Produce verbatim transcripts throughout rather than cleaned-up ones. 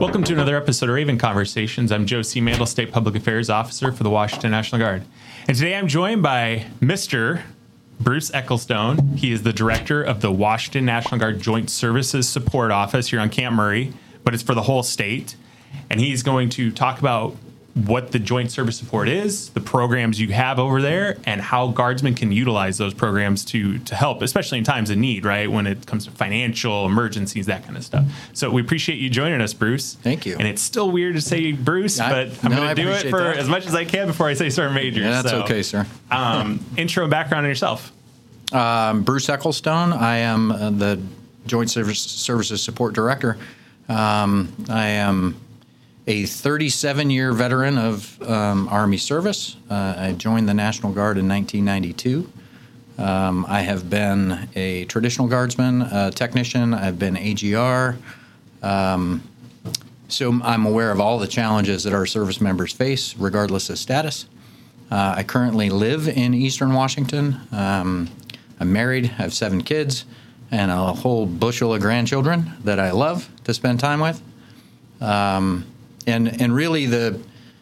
Welcome to another episode of Raven Conversations. I'm Joe C. Mandel, State Public Affairs Officer for the Washington National Guard. And today I'm joined by Mister Bruce Ecclestone. He is the director of the Washington National Guard Joint Services Support Office here on Camp Murray, but it's for the whole state. And he's going to talk about what the Joint Service Support is, the programs you have over there, and how Guardsmen can utilize those programs to to help, especially in times of need, right? When it comes to financial emergencies, that kind of stuff. So we appreciate you joining us, Bruce. Thank you. And it's still weird to say Bruce, I, but I'm no, going to do it for that. as much as I can before I say Sergeant Major. Yeah, that's so, okay, sir. um, intro and background on yourself. Um, Bruce Ecclestone. I am uh, the Joint Service, Services Support Director. Um, I am a thirty-seven-year veteran of um, Army service. Uh, I joined the National Guard in nineteen ninety-two. Um, I have been a traditional guardsman, a technician. I've been A G R. Um, so I'm aware of all the challenges that our service members face, regardless of status. Uh, I currently live in Eastern Washington. Um, I'm married. I have seven kids and a whole bushel of grandchildren that I love to spend time with. Um, And and really the,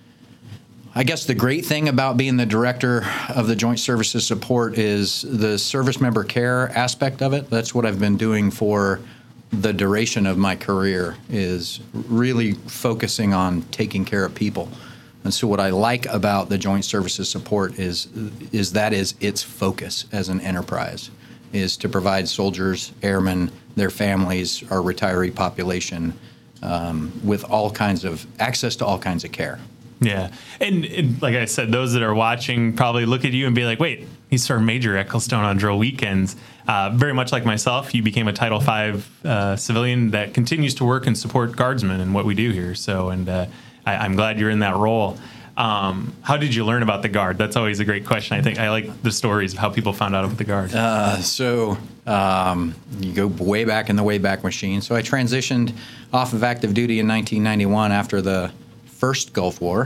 I guess the great thing about being the director of the Joint Services Support is the service member care aspect of it. That's what I've been doing for the duration of my career, is really focusing on taking care of people. And so what I like about the Joint Services Support is is that is its focus as an enterprise, is to provide soldiers, airmen, their families, our retiree population, Um, with all kinds of access to all kinds of care. Yeah. And, and like I said, those that are watching probably look at you and be like, wait, he's Sergeant Major Ecclestone on drill weekends. Uh, very much like myself, you became a Title five uh, civilian that continues to work and support Guardsmen and what we do here. So, and uh, I, I'm glad you're in that role. Um, how did you learn about the Guard? That's always a great question. I think I like the stories of how people found out about the Guard. Uh, so um, you go way back in the Wayback Machine. So I transitioned off of active duty in nineteen ninety-one after the first Gulf War,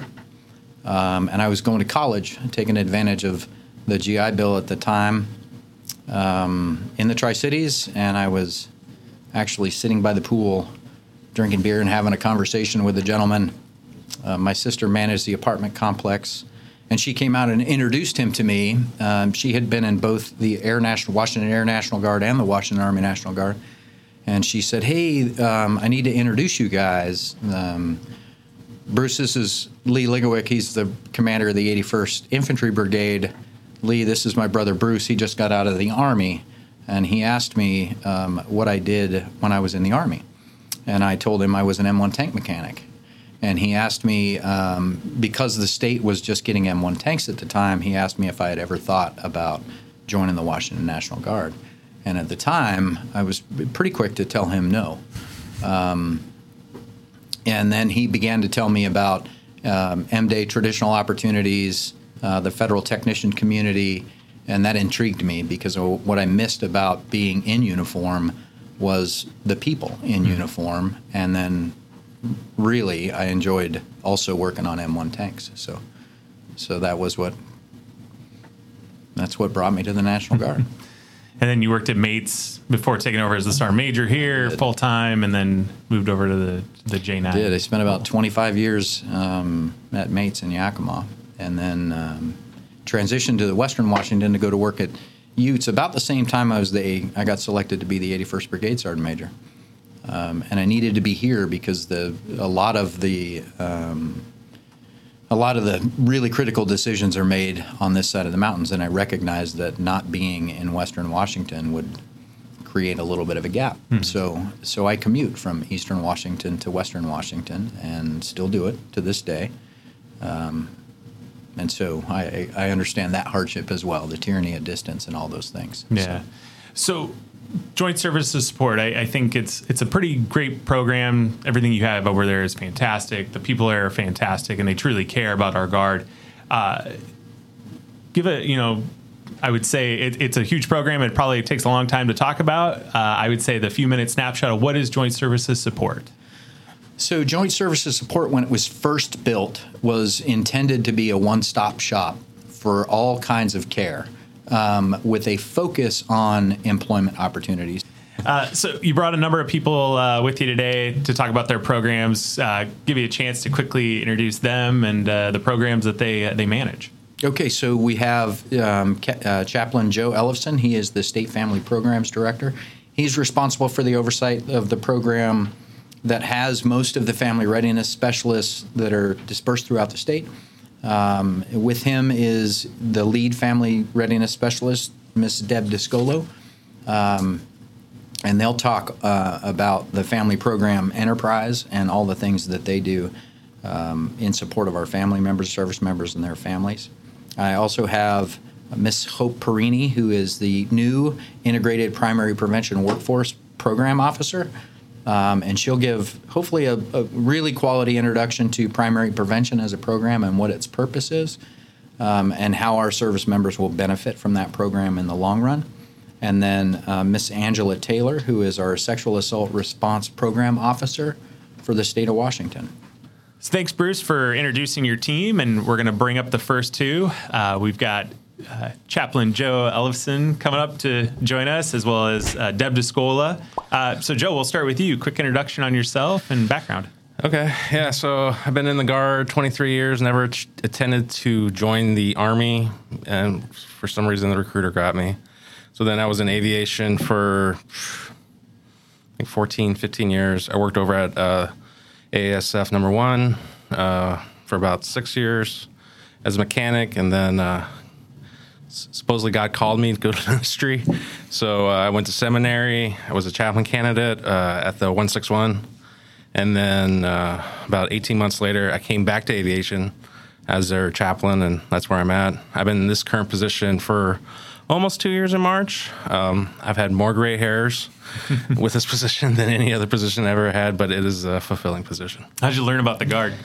um, and I was going to college, taking advantage of the G I Bill at the time um, in the Tri-Cities, and I was actually sitting by the pool, drinking beer and having a conversation with a gentleman. Uh, my sister managed the apartment complex, and she came out and introduced him to me. Um, she had been in both the Air National, Washington Air National Guard and the Washington Army National Guard. And she said, hey, um, I need to introduce you guys. Um, Bruce, this is Lee Ligowick. He's the commander of the eighty-first Infantry Brigade. Lee, this is my brother Bruce. He just got out of the Army. And he asked me um, what I did when I was in the Army. And I told him I was an M one tank mechanic. And he asked me, um, because the state was just getting M one tanks at the time, he asked me if I had ever thought about joining the Washington National Guard. And at the time, I was pretty quick to tell him no. Um, and then he began to tell me about um, M-Day traditional opportunities, uh, the federal technician community, and that intrigued me because what I missed about being in uniform was the people in mm-hmm. uniform. And then really, I enjoyed also working on M one tanks. So so that was what, that's what brought me to the National Guard. And then you worked at Mates before taking over as the Sergeant Major here full time, and then moved over to the, the J nine. I did. I spent about twenty-five years um, at Mates in Yakima, and then um, transitioned to the Western Washington to go to work at Utes. About the same time I was the, I got selected to be the eighty-first Brigade Sergeant Major. Um, and I needed to be here because the a lot of the um, a lot of the really critical decisions are made on this side of the mountains, and I recognized that not being in Western Washington would create a little bit of a gap. Mm-hmm. So so I commute from Eastern Washington to Western Washington, and still do it to this day. Um, and so I, I understand that hardship as well, the tyranny of distance and all those things. Yeah. So, so Joint Services Support, I, I think it's it's a pretty great program. Everything you have over there is fantastic. The people there are fantastic, and they truly care about our Guard. Uh, give it, you know, I would say it, it's a huge program. It probably takes a long time to talk about. Uh, I would say the few-minute snapshot of what is Joint Services Support. So Joint Services Support, when it was first built, was intended to be a one-stop shop for all kinds of care, um, with a focus on employment opportunities. Uh, so you brought a number of people uh, with you today to talk about their programs. Uh, give you a chance to quickly introduce them and uh, the programs that they uh, they manage. Okay, so we have um, uh, Chaplain Joe Ellefson. He is the State Family Programs Director. He's responsible for the oversight of the program that has most of the family readiness specialists that are dispersed throughout the state. Um, with him is the lead family readiness specialist, Miss Deb Discolo. Um, and they'll talk uh, about the family program enterprise and all the things that they do um, in support of our family members, service members, and their families. I also have Miss Hope Perini, who is the new Integrated Primary Prevention Workforce Program Officer. Um, and she'll give, hopefully, a, a really quality introduction to primary prevention as a program and what its purpose is, um, and how our service members will benefit from that program in the long run. And then uh, Miss Angela Taylor, who is our Sexual Assault Response Program Officer for the state of Washington. So thanks, Bruce, for introducing your team, and we're going to bring up the first two. Uh, we've got uh, Chaplain Joe Ellefson coming up to join us, as well as uh, Deb Discola. Uh, so, Joe, we'll start with you. Quick introduction on yourself and background. Okay, yeah, so I've been in the Guard twenty-three years, never ch- attended to join the Army, and for some reason the recruiter got me. So then I was in aviation for, I think, fourteen, fifteen years. I worked over at uh, A A S F number one uh, for about six years as a mechanic, and then uh, s- supposedly God called me to go to ministry. So uh, I went to seminary. I was a chaplain candidate uh, at the one sixty-one. And then uh, about eighteen months later, I came back to aviation as their chaplain, and that's where I'm at. I've been in this current position for almost two years in March. Um, I've had more gray hairs with this position than any other position I ever had, but it is a fulfilling position. How'd you learn about the Guard?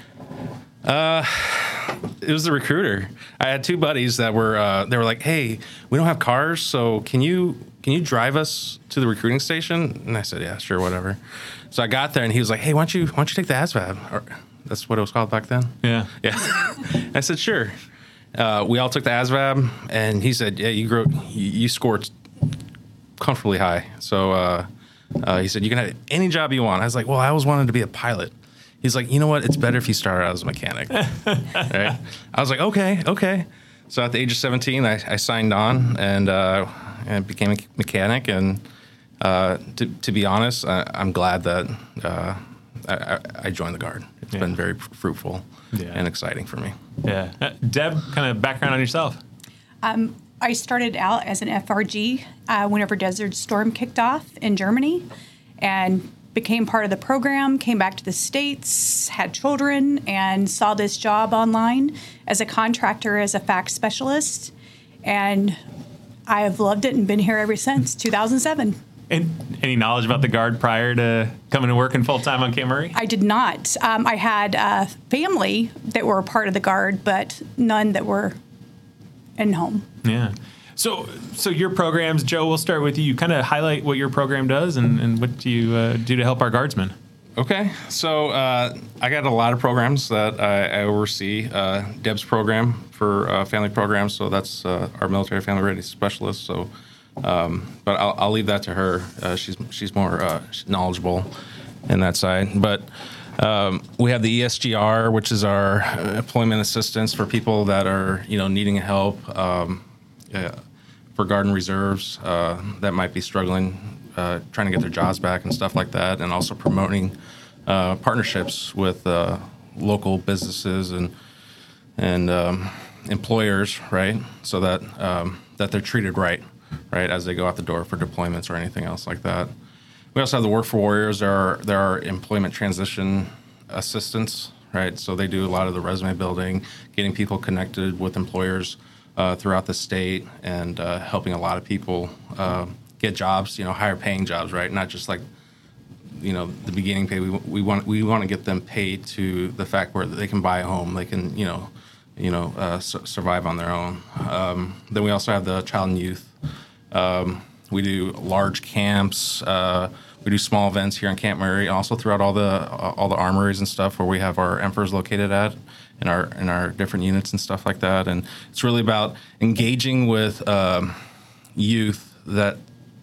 Uh, it was the recruiter. I had two buddies that were uh, they were like, "Hey, we don't have cars, so can you can you drive us to the recruiting station?" And I said, "Yeah, sure, whatever." So I got there, and he was like, "Hey, why don't you why don't you take the A S V A B?" Or, that's what it was called back then. Yeah, yeah. I said, "Sure." Uh, we all took the A S V A B, and he said, "Yeah, you grew, you, you scored comfortably high." So uh, uh, he said, "You can have any job you want." I was like, "Well, I always wanted to be a pilot." He's like, "You know what? It's better if you start out as a mechanic." Right? I was like, "Okay, okay." So at the age of seventeen, I, I signed on and, uh, and became a mechanic. And uh, to, to be honest, I, I'm glad that uh, I, I joined the Guard. It's yeah. been very fruitful yeah. and exciting for me. Yeah. Uh, Deb, kind of background on yourself. Um, I started out as an F R G uh, whenever Desert Storm kicked off in Germany, and became part of the program, came back to the States, had children, and saw this job online as a contractor, as a fax specialist. And I have loved it and been here ever since two thousand seven. And any knowledge about the Guard prior to coming and working full-time on Camp Murray? I did not. Um, I had a family that were a part of the Guard, but none that were in home. Yeah. So so your programs, Joe, we'll start with you. You kind of highlight what your program does and, and what do you uh, do to help our Guardsmen. Okay. So uh, I got a lot of programs that I, I oversee. Uh, Deb's program for uh, family programs, so that's uh, our military family readiness specialist. So, um, but I'll, I'll leave that to her. Uh, she's she's more uh, knowledgeable in that side. But um, we have the E S G R, which is our employment assistance for people that are you know needing help. Um, Yeah, for Guard and Reserves uh, that might be struggling, uh, trying to get their jobs back and stuff like that, and also promoting uh, partnerships with uh, local businesses and and um, employers, right? So that um, that they're treated right, right, as they go out the door for deployments or anything else like that. We also have the Work for Warriors. There are there are employment transition assistants, right? So they do a lot of the resume building, getting people connected with employers Uh, throughout the state, and uh, helping a lot of people uh, get jobs, you know, higher paying jobs, right? Not just like, you know, the beginning pay. We, we want we want to get them paid to the fact where they can buy a home, they can, you know, you know, uh, su- survive on their own. Um, then we also have the child and youth. Um, we do large camps. Uh, we do small events here in Camp Murray, and also throughout all the all the armories and stuff where we have our emperors located at. In our in our different units and stuff like that, and it's really about engaging with um, youth that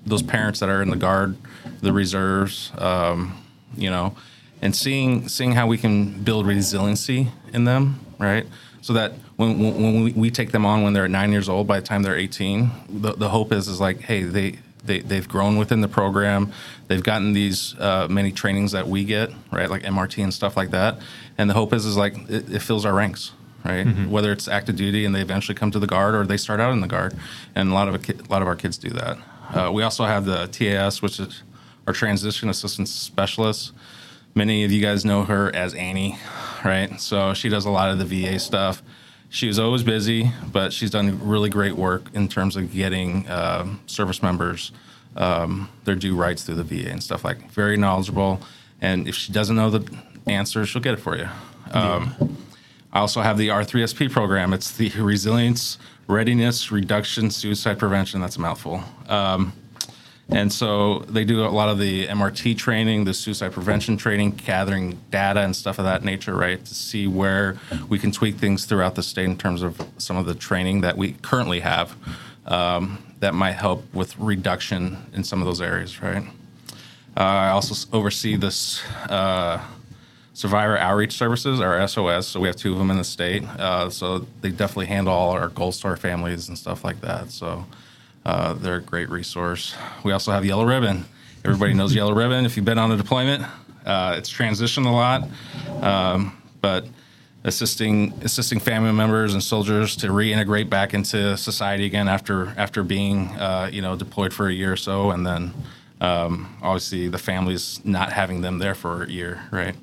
those parents that are in the Guard, the reserves, um, you know, and seeing seeing how we can build resiliency in them, right? So that when when we, we take them on when they're nine years old, by the time they're eighteen, the, the hope is is like, hey, they, they, they've grown within the program. They've gotten these uh, many trainings that we get, right, like M R T and stuff like that. And the hope is is like it, it fills our ranks, right? Mm-hmm. Whether it's active duty and they eventually come to the Guard or they start out in the Guard. And a lot of a, a lot of our kids do that. Uh, we also have the T A S, which is our Transition Assistance Specialist. Many of you guys know her as Annie, right? So she does a lot of the V A stuff. She was always busy, but she's done really great work in terms of getting uh, service members um, their due rights through the V A and stuff like that. Very knowledgeable. And if she doesn't know the answer, she'll get it for you. Um, yeah. I also have the R three S P program. It's the Resilience, Readiness, Reduction, Suicide Prevention. That's a mouthful. Um, And so they do a lot of the M R T training, the suicide prevention training, gathering data and stuff of that nature, right, to see where we can tweak things throughout the state in terms of some of the training that we currently have um, that might help with reduction in some of those areas, right? Uh, I also oversee this uh, Survivor Outreach Services, our S O S, so we have two of them in the state. Uh, so they definitely handle all our Gold Star families and stuff like that, so... Uh, they're a great resource. We also have Yellow Ribbon. Everybody knows Yellow Ribbon if you've been on a deployment. Uh, it's transitioned a lot, um, but assisting assisting family members and soldiers to reintegrate back into society again after after being uh, you know deployed for a year or so, and then um, obviously the families not having them there for a year, right?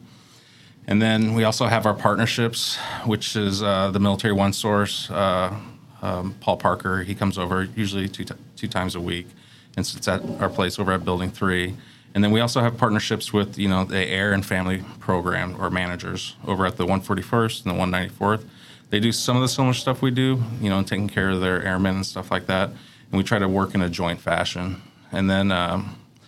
And then we also have our partnerships, which is uh, the Military One Source. Uh, Um, Paul Parker, he comes over usually two t- two times a week and sits at our place over at Building three. And then we also have partnerships with, you know, the Air and Family Program or managers over at the one forty-first and the one ninety-fourth. They do some of the similar stuff we do, you know, taking care of their airmen and stuff like that. And we try to work in a joint fashion. And then um,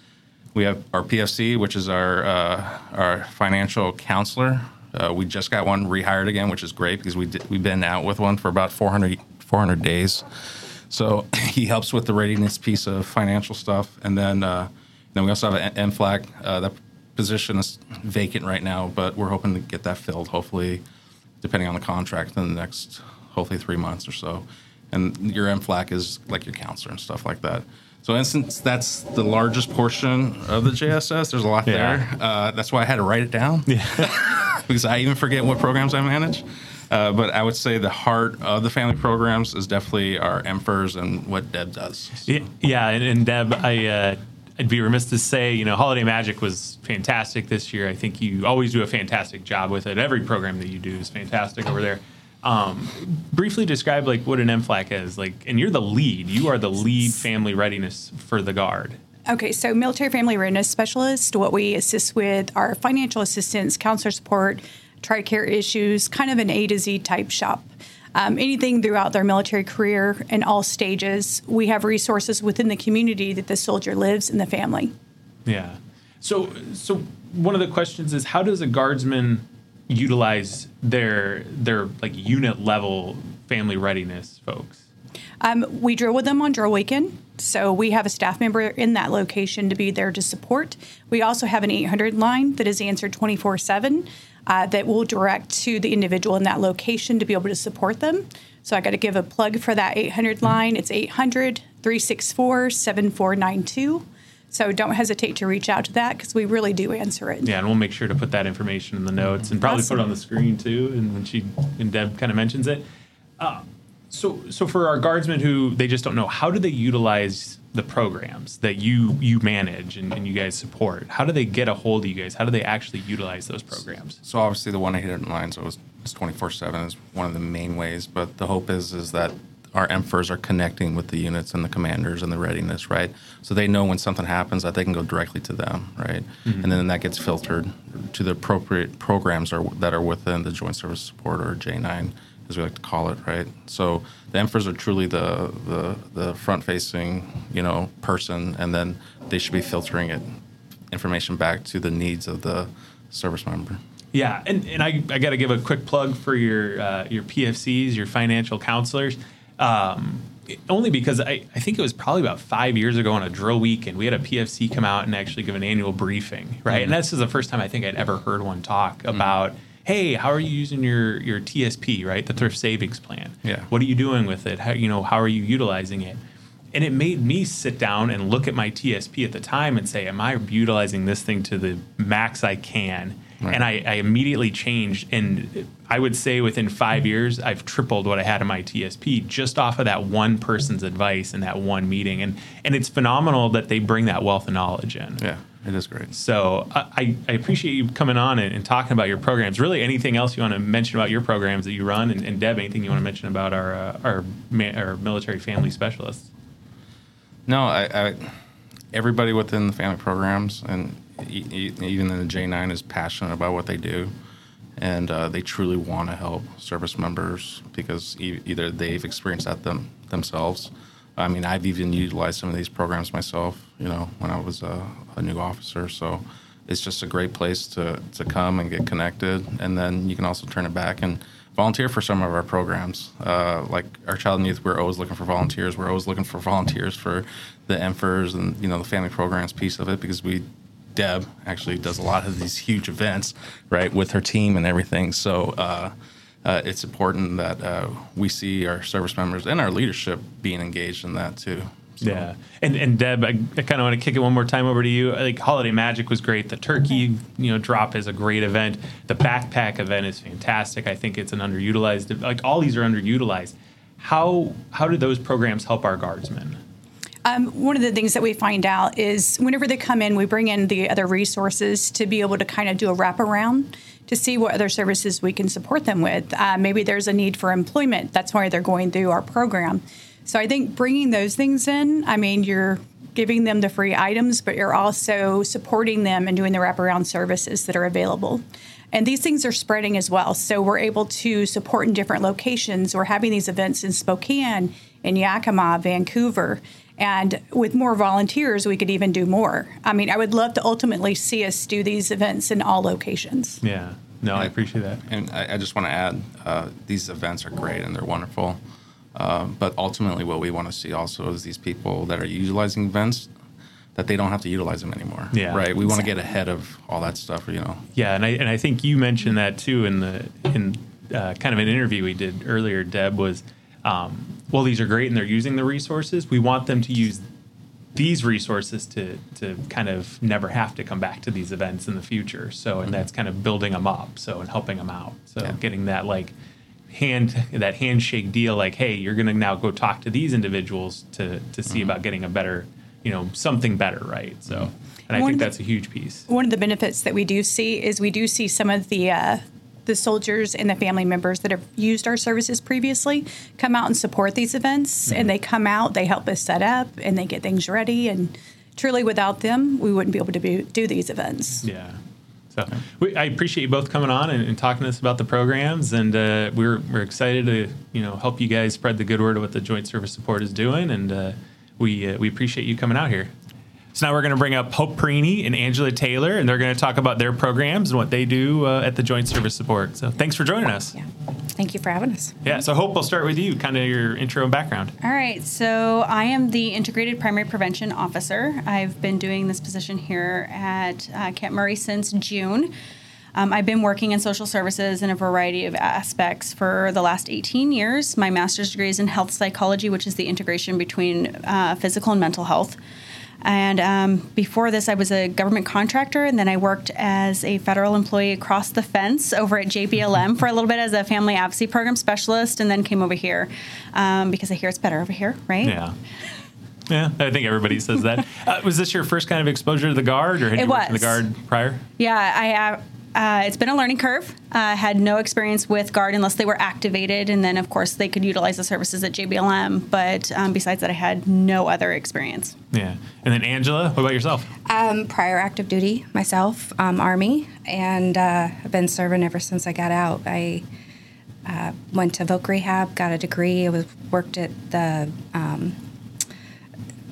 we have our P F C, which is our uh, our financial counselor. Uh, we just got one rehired again, which is great because we did, we've been out with one for about four hundred days. So he helps with the readiness piece of financial stuff. And then uh, then we also have an M FLAC. Uh, that position is vacant right now, but we're hoping to get that filled, hopefully, depending on the contract, in the next, hopefully, three months or so. And your M FLAC is like your counselor and stuff like that. So since that's the largest portion of the J S S, there's a lot yeah. there. Uh, that's why I had to write it down. Yeah. Because I even forget what programs I manage. Uh, but I would say the heart of the family programs is definitely our M F E R S and what Deb does. So. Yeah, and, and Deb, I, uh, I'd be remiss to say, you know, Holiday Magic was fantastic this year. I think you always do a fantastic job with it. Every program that you do is fantastic over there. Um, briefly describe like what an M FLAC is, like, and you're the lead. You are the lead family readiness for the Guard. Okay, so Military Family Readiness Specialist, what we assist with are financial assistance, counselor support, TRICARE issues, kind of an A to Z type shop. Um, anything throughout their military career in all stages. We have resources within the community that the soldier lives in the family. Yeah. So, so one of the questions is, how does a Guardsman utilize their their like unit level family readiness folks? Um, we drill with them on drill weekend. So we have a staff member in that location to be there to support. We also have an eight hundred line that is answered twenty-four seven. Uh, that will direct to the individual in that location to be able to support them. So I got to give a plug for that eight hundred line. It's eight hundred, three six four, seven four nine two. So don't hesitate to reach out to that because we really do answer it. Yeah, and we'll make sure to put that information in the notes and probably awesome. Put it on the screen too. And when she when Deb kind of mentions it. Uh, so so for our Guardsmen who they just don't know, how do they utilize the programs that you you manage and, and you guys support? How do they get a hold of you guys? How do they actually utilize those programs? So obviously the one eight hundred line, so it's twenty-four seven is one of the main ways, but the hope is is that our M F E R S are connecting with the units and the commanders and the readiness, right? So they know when something happens that they can go directly to them, right? Mm-hmm. And then that gets filtered to the appropriate programs are, that are within the Joint Service Support or J nine, as we like to call it, right? So the M F E R S are truly the the, the front-facing, you know, person, and then they should be filtering it information back to the needs of the service member. Yeah, and, and I, I got to give a quick plug for your uh, your P F Cs, your financial counselors. Um, only because I, I think it was probably about five years ago on a drill week, and we had a P F C come out and actually give an annual briefing, right? Mm-hmm. And this is the first time I think I'd ever heard one talk about, mm-hmm. hey, how are you using your, your T S P, right? The Thrift Savings Plan. Yeah. What are you doing with it? How, you know, how are you utilizing it? And it made me sit down and look at my T S P at the time and say, am I utilizing this thing to the max I can? Right. And I, I immediately changed. And I would say within five years, I've tripled what I had in my T S P just off of that one person's advice in that one meeting. And and it's phenomenal that they bring that wealth of knowledge in. Yeah, it is great. So I, I appreciate you coming on and, and talking about your programs. Really, anything else you want to mention about your programs that you run? And, and Deb, anything you want to mention about our, uh, our, our military family specialists? No, I, I everybody within the family programs and even in the J nine is passionate about what they do, and uh, they truly want to help service members because e- either they've experienced that them themselves. I mean, I've even utilized some of these programs myself, you know, when I was a, a new officer. So it's just a great place to, to come and get connected, and then you can also turn it back and volunteer for some of our programs. Uh, like our child and youth, we're always looking for volunteers. We're always looking for volunteers for the M F E Rs and, you know, the family programs piece of it, because we Deb actually does a lot of these huge events, right, with her team and everything. So uh, uh, it's important that uh, we see our service members and our leadership being engaged in that too. So. Yeah, and and Deb, I, I kind of want to kick it one more time over to you. Like Holiday Magic was great. The turkey, you know, drop is a great event. The backpack event is fantastic. I think it's an underutilized. Like all these are underutilized. How how do those programs help our guardsmen? Um, one of the things that we find out is whenever they come in, we bring in the other resources to be able to kind of do a wraparound to see what other services we can support them with. Uh, maybe there's a need for employment. That's why they're going through our program. So I think bringing those things in, I mean, you're giving them the free items, but you're also supporting them and doing the wraparound services that are available. And these things are spreading as well. So we're able to support in different locations. We're having these events in Spokane, in Yakima, Vancouver. And with more volunteers, we could even do more. I mean, I would love to ultimately see us do these events in all locations. Yeah. No, I appreciate that. And I, I just want to add, uh, these events are great and they're wonderful. Uh, but ultimately what we want to see also is these people that are utilizing events, that they don't have to utilize them anymore. Yeah. Right. We want to get ahead of all that stuff, you know. Yeah, and I and I think you mentioned that too in the in uh, kind of an interview we did earlier, Deb, was um, well, these are great and they're using the resources. We want them to use these resources to to kind of never have to come back to these events in the future. So, and mm-hmm. that's kind of building them up, so, and helping them out. So yeah. getting that like hand that handshake deal, like, hey, you're going to now go talk to these individuals to to see mm-hmm. about getting a better, you know, something better, right? So, mm-hmm. and I one think the, that's a huge piece. One of the benefits that we do see is we do see some of the uh, the soldiers and the family members that have used our services previously come out and support these events, mm-hmm. and they come out, they help us set up, and they get things ready. And truly, without them, we wouldn't be able to be, do these events. Yeah. So we, I appreciate you both coming on and, and talking to us about the programs, and uh, we're we're excited to you know help you guys spread the good word of what the Joint Service Support is doing, and uh, we uh, we appreciate you coming out here. So now we're going to bring up Hope Perini and Angela Taylor, and they're going to talk about their programs and what they do uh, at the Joint Service Support. So thanks for joining us. Yeah. Thank you for having us. Yeah, so Hope, we'll start with you, kind of your intro and background. All right, so I am the Integrated Primary Prevention Officer. I've been doing this position here at uh, Camp Murray since June. Um, I've been working in social services in a variety of aspects for the last eighteen years. My master's degree is in health psychology, which is the integration between uh, physical and mental health. And um, before this, I was a government contractor, and then I worked as a federal employee across the fence over at J B L M for a little bit as a family advocacy program specialist, and then came over here um, because I hear it's better over here, right? Yeah. Yeah, I think everybody says that. Uh, was this your first kind of exposure to the Guard, or had it you was. worked in the Guard prior? Yeah, I. Uh, Uh, it's been a learning curve. I uh, had no experience with Guard unless they were activated, and then, of course, they could utilize the services at J B L M. But um, besides that, I had no other experience. Yeah. And then, Angela, what about yourself? Um, prior active duty, myself, um, Army, and uh, I've been serving ever since I got out. I uh, went to voc rehab, got a degree. I was worked at the um,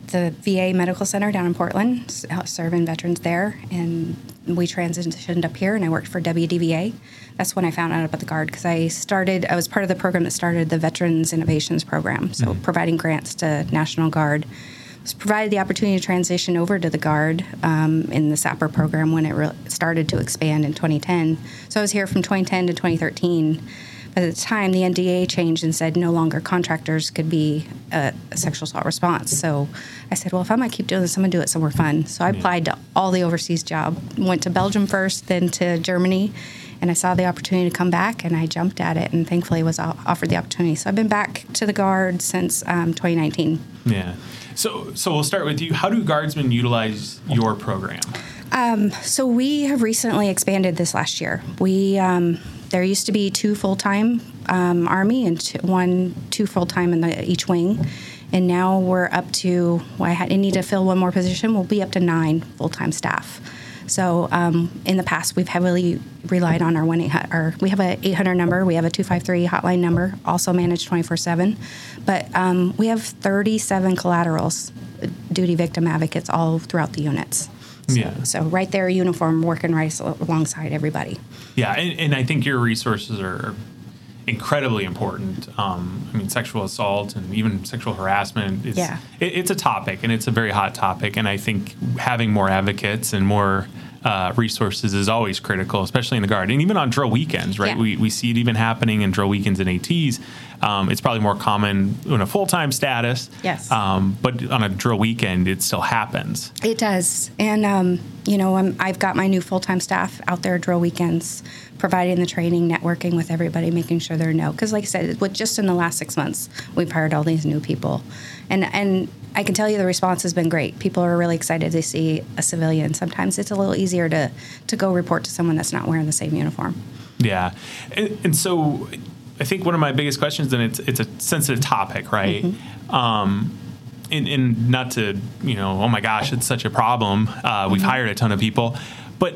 the V A Medical Center down in Portland, serving veterans there, and we transitioned up here, and I worked for W D V A. That's when I found out about the Guard, because I started, I was part of the program that started the Veterans Innovations Program, so mm-hmm. providing grants to National Guard. I was provided the opportunity to transition over to the Guard um, in the S A P R program when it re- started to expand in twenty ten. So I was here from twenty ten to twenty thirteen. But at the time, the N D A changed and said no longer contractors could be a, a sexual assault response. So I said, well, if I'm going to keep doing this, I'm going to do it somewhere fun. So I yeah. applied to all the overseas jobs. Went to Belgium first, then to Germany. And I saw the opportunity to come back, and I jumped at it, and thankfully was offered the opportunity. So I've been back to the Guard since um, twenty nineteen. Yeah. So so we'll start with you. How do Guardsmen utilize your program? Um, so we have recently expanded this last year. We um, there used to be two full-time um, Army and two, one two full-time in the, each wing. And now we're up to, well, I, had, I need to fill one more position. We'll be up to nine full-time staff. So um, in the past, we've heavily relied on our one eight hundred. Our, we have a eight hundred number. We have a two five three hotline number, also managed twenty-four seven. But um, we have thirty-seven collaterals, duty victim advocates, all throughout the units. So, yeah. So right there, uniform, working right alongside everybody. Yeah, and, and I think your resources are incredibly important. Um, I mean, sexual assault and even sexual harassment is yeah. it, it's a topic, and it's a very hot topic. And I think having more advocates and more uh, resources is always critical, especially in the Guard. And even on drill weekends, right? Yeah. We we see it even happening in drill weekends and ATs. Um, it's probably more common in a full-time status. Yes. Um, but on a drill weekend, it still happens. It does. And, um, you know, I'm, I've got my new full-time staff out there drill weekends, providing the training, networking with everybody, making sure they're no. Because like I said, with just in the last six months, we've hired all these new people. And and I can tell you the response has been great. People are really excited to see a civilian. Sometimes it's a little easier to, to go report to someone that's not wearing the same uniform. Yeah. And, and so I think one of my biggest questions, and it's it's a sensitive topic, right? Mm-hmm. Um, and, and not to, you know, oh my gosh, it's such a problem. Uh, we've mm-hmm. hired a ton of people. But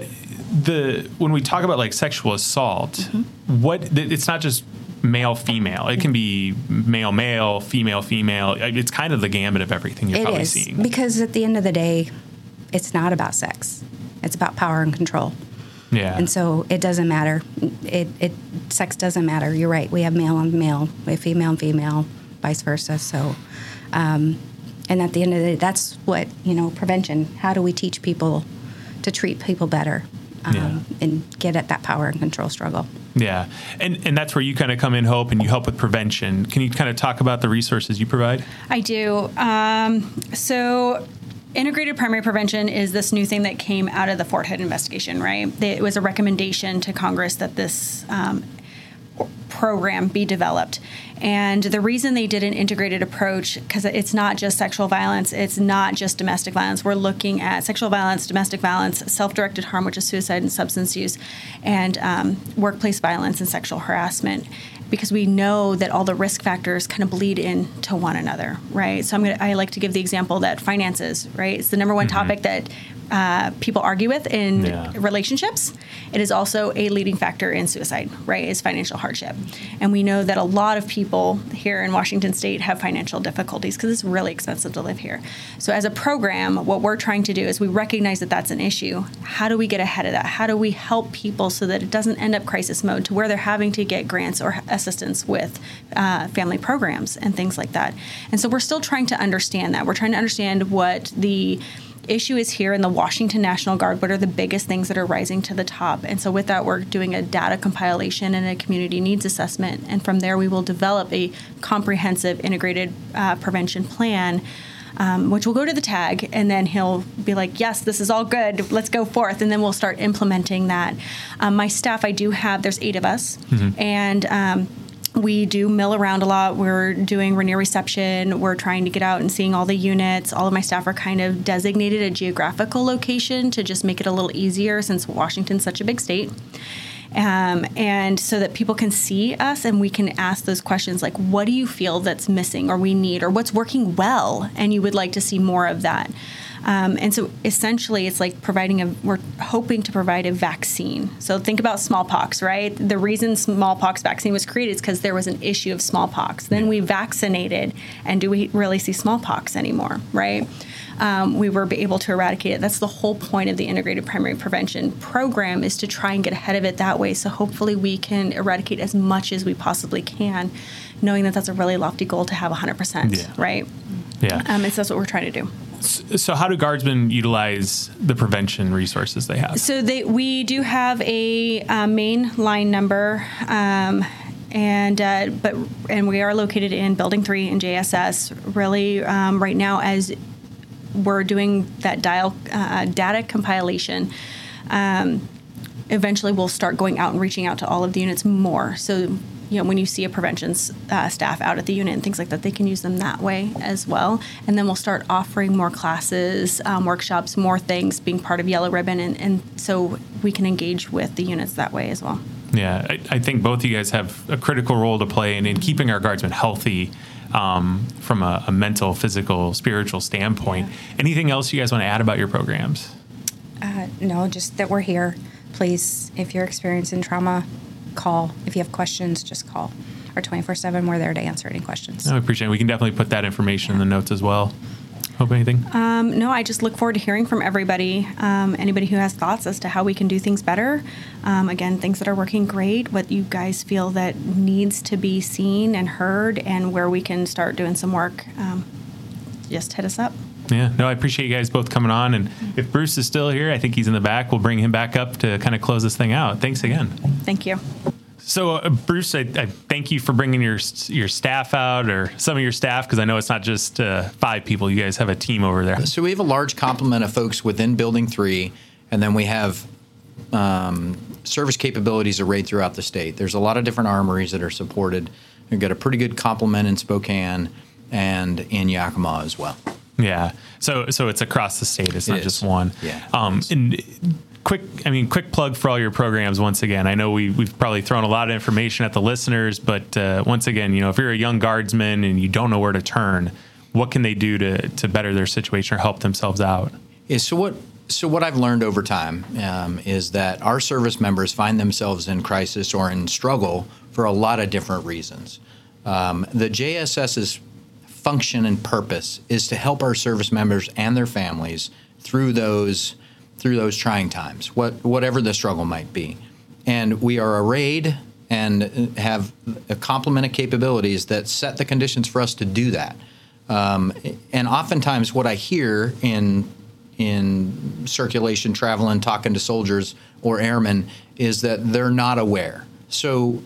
the when we talk about like sexual assault, mm-hmm. what it's not just male female. It can be male male, female female. It's kind of the gambit of everything you're it probably is, seeing. Because at the end of the day, it's not about sex. It's about power and control. Yeah. And so it doesn't matter. It it sex doesn't matter. You're right. We have male on male, we have female and female, vice versa. So, um, and at the end of the day, that's what, you know, prevention. How do we teach people to treat people better um, yeah. and get at that power and control struggle? Yeah. And and that's where you kind of come in, Hope, and you help with prevention. Can you kind of talk about the resources you provide? I do. Um, so integrated primary prevention is this new thing that came out of the Fort Hood investigation, right? It was a recommendation to Congress that this um, program be developed. And the reason they did an integrated approach, because it's not just sexual violence, it's not just domestic violence. We're looking at sexual violence, domestic violence, self-directed harm, which is suicide and substance use, and um, workplace violence and sexual harassment, because we know that all the risk factors kind of bleed into one another, right? So I'm gonna, I like to give the example that finances, right? It's the number one mm-hmm. topic that uh, people argue with in yeah. relationships. It is also a leading factor in suicide, right? Is financial hardship. And we know that a lot of people here in Washington State have financial difficulties because it's really expensive to live here. So as a program, what we're trying to do is we recognize that that's an issue. How do we get ahead of that? How do we help people so that it doesn't end up crisis mode to where they're having to get grants or assistance with uh, family programs and things like that? And so we're still trying to understand that. We're trying to understand what the issue is here in the Washington National Guard. What are the biggest things that are rising to the top? And so with that, we're doing a data compilation and a community needs assessment. And from there, we will develop a comprehensive integrated uh, prevention plan, um, which will go to the tag. And then he'll be like, yes, this is all good. Let's go forth. And then we'll start implementing that. Um, my staff, I do have, there's eight of us. Mm-hmm. And um, we do mill around a lot. We're doing Rainier reception. We're trying to get out and seeing all the units. All of my staff are kind of designated a geographical location to just make it a little easier since Washington's such a big state. Um, and so that people can see us and we can ask those questions like, what do you feel that's missing or we need or what's working well and you would like to see more of that? Um, and so essentially it's like providing a, we're hoping to provide a vaccine. So think about smallpox, right? The reason smallpox vaccine was created is because there was an issue of smallpox. Then we vaccinated, and do we really see smallpox anymore, right? Um, we were able to eradicate it. That's the whole point of the Integrated Primary Prevention Program, is to try and get ahead of it that way. So hopefully we can eradicate as much as we possibly can, knowing that that's a really lofty goal to have one hundred percent, yeah. right? Yeah. Um, and so that's what we're trying to do. So how do guardsmen utilize the prevention resources they have? So they, we do have a uh, main line number, um, and uh, but and we are located in Building Three in J S S. Really, um, right now, as we're doing that dial uh, data compilation, um, eventually we'll start going out and reaching out to all of the units more. So, you know, when you see a prevention uh, staff out at the unit and things like that, they can use them that way as well. And then we'll start offering more classes, um, workshops, more things, being part of Yellow Ribbon, and, and so we can engage with the units that way as well. Yeah, I, I think both of you guys have a critical role to play in, in keeping our guardsmen healthy um, from a, a mental, physical, spiritual standpoint. Yeah. Anything else you guys want to add about your programs? Uh, no, just that we're here. Please, if you're experiencing trauma, call. If you have questions, just call. Our twenty-four seven, we're there to answer any questions. I appreciate it. We can definitely put that information yeah. in the notes as well. Hope anything? Um, no, I just look forward to hearing from everybody. Um, anybody who has thoughts as to how we can do things better. Um, again, things that are working great, what you guys feel that needs to be seen and heard, and where we can start doing some work. Um, just hit us up. Yeah, no, I appreciate you guys both coming on. And if Bruce is still here, I think he's in the back. We'll bring him back up to kind of close this thing out. Thanks again. Thank you. So, uh, Bruce, I, I thank you for bringing your your staff out, or some of your staff, because I know it's not just uh, five people. You guys have a team over there. So we have a large complement of folks within Building three, and then we have um, service capabilities arrayed throughout the state. There's a lot of different armories that are supported. We've got a pretty good complement in Spokane and in Yakima as well. Yeah. So so it's across the state. It's not it just one. Yeah. Um, and quick, I mean, quick plug for all your programs once again. I know we, we've probably thrown a lot of information at the listeners, but uh, once again, you know, if you're a young guardsman and you don't know where to turn, what can they do to, to better their situation or help themselves out? Yeah, so what so what I've learned over time um, is that our service members find themselves in crisis or in struggle for a lot of different reasons. Um, the J S S's function and purpose is to help our service members and their families through those through those trying times, what whatever the struggle might be. And we are arrayed and have a complement of capabilities that set the conditions for us to do that. Um, and oftentimes what I hear in in circulation, traveling, talking to soldiers or airmen is that they're not aware. So,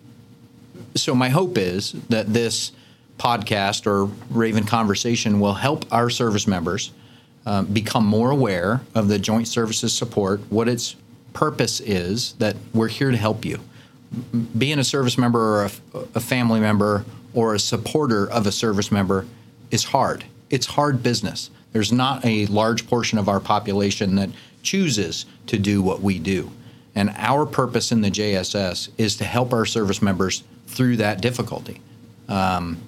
so my hope is that this podcast or Raven Conversation will help our service members um, become more aware of the Joint Services Support, what its purpose is, that we're here to help you. Being a service member or a, a family member or a supporter of a service member is hard. It's hard business. There's not a large portion of our population that chooses to do what we do. And our purpose in the J S S is to help our service members through that difficulty. Um,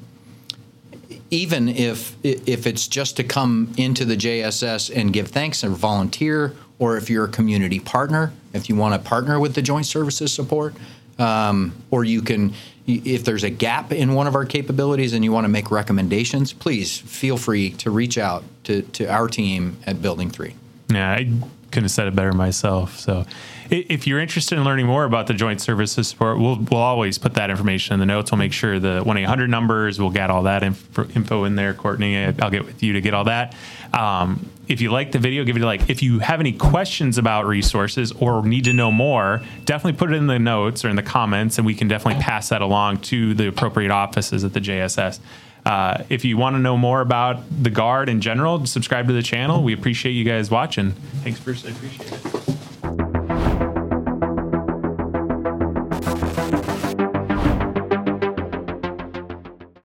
even if if it's just to come into the J S S and give thanks and volunteer, or if you're a community partner, if you want to partner with the Joint Services Support, um, or you can, if there's a gap in one of our capabilities and you want to make recommendations, please feel free to reach out to, to our team at Building three. Yeah, I couldn't have said it better myself. So if you're interested in learning more about the Joint Services Support, we'll, we'll always put that information in the notes. We'll make sure the one eight hundred numbers, we'll get all that info, info in there. Courtney, I'll get with you to get all that. Um, if you like the video, give it a like. If you have any questions about resources or need to know more, definitely put it in the notes or in the comments, and we can definitely pass that along to the appropriate offices at the J S S. Uh, if you want to know more about the Guard in general, subscribe to the channel. We appreciate you guys watching. Thanks, Bruce. I appreciate it.